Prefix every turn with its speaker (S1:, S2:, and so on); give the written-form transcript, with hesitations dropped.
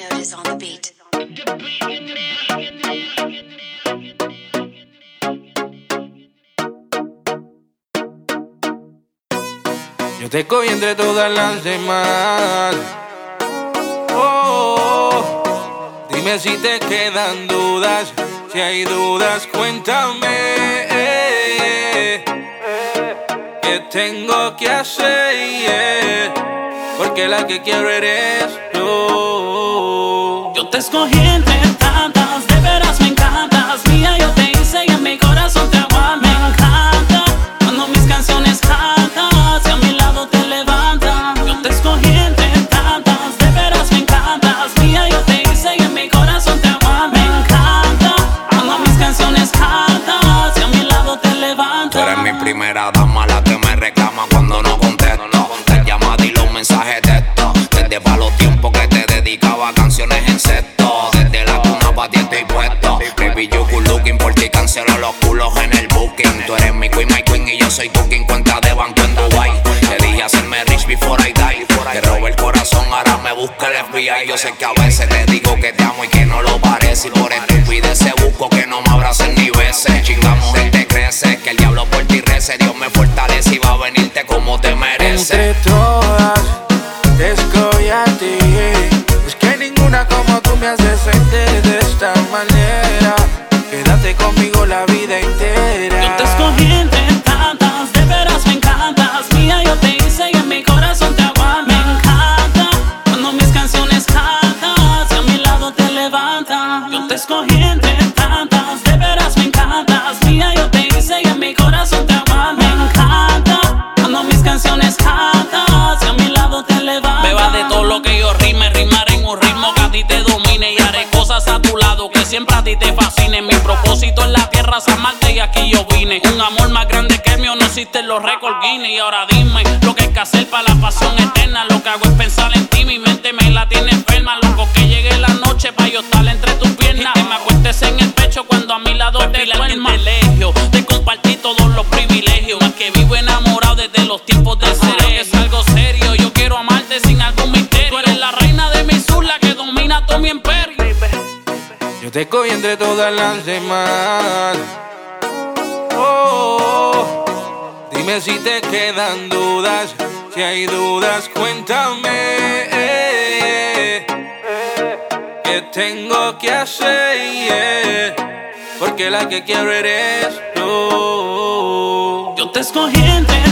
S1: Notice on the beat.
S2: Yo te cogí entre todas las demás. Oh, dime si te quedan dudas. Si hay dudas, cuéntame. ¿Qué tengo que hacer? Porque la que quiero eres tú.
S3: Yo te escogí entre tantas, de veras me encantas. Mía, yo te hice y en mi corazón te aguanto. Me encanta cuando mis canciones cantas y a mi lado te levantas. Yo te escogí entre tantas, de veras me encantas. Mía, yo te hice y en mi corazón te aguanto. Me encanta cuando mis canciones cantas y a mi lado te levantas.
S4: Tú eres mi primera dama, la que me reclama cuando no contesto. Te llamas y los mensajes de texto. Desde pa' los tiempos que te dedicaba a canciones en sexto. Desde la cuna pa' ti estoy puesto. Baby, you good looking, por ti cancelo los culos en el booking. Tú eres mi queen, my queen, y yo soy tu king. Cuenta de banco en Dubai. Te dije hacerme rich before I die. Te robé el corazón, ahora me busca el FBI. Yo sé que a veces te digo que te amo y que no lo parece. Y por estupideces busco que no me abracen ni beses. Chica, mujer, te creces, que el diablo por ti rece. Dios me fortalece y va a venirte como te mereces.
S2: Entre todas, te escogí a ti. Es que ninguna como tú me hace sentir de esta manera. Quédate conmigo la vida entera.
S3: Yo te escogí entre tantas, de veras me encantas. Mía, yo te hice y en mi corazón te aguanto. Me encanta cuando mis canciones cantas y a mi lado te levantas. Yo te escogí entre tantas, de veras me encantas. Mía, yo te hice y en mi corazón te aguanto. Me encanta cuando mis canciones cantas y a mi lado te levantas. Beba de todo lo que yo rimaré en un ritmo que a ti te domine. Y haré cosas a tu lado que siempre a ti te fascinen. Mi propósito en la tierra es amarte y aquí yo vine. Un amor más grande que el mío no existe en los récords Guinness. Y ahora dime lo que hay que hacer para la pasión eterna. Lo que hago es pensar en ti, mi mente me la tiene enferma. Loco que llegue la noche pa' yo estar entre tus piernas. Y que me acuestes en el pecho cuando a mi lado te duermas. Te compartí todos los privilegios. Más que vivo enamorado desde los tiempos del cerebro. Que es algo serio, yo quiero amarte sin algún misterio. Tú eres la reina de mi sur, la que domina todo mi imperio.
S2: Yo te cogí entre todas las demás. Oh, dime si te quedan dudas. Si hay dudas, cuéntame. ¿Qué tengo que hacer? Porque la que quiero eres tú.
S3: Yo te escogí entre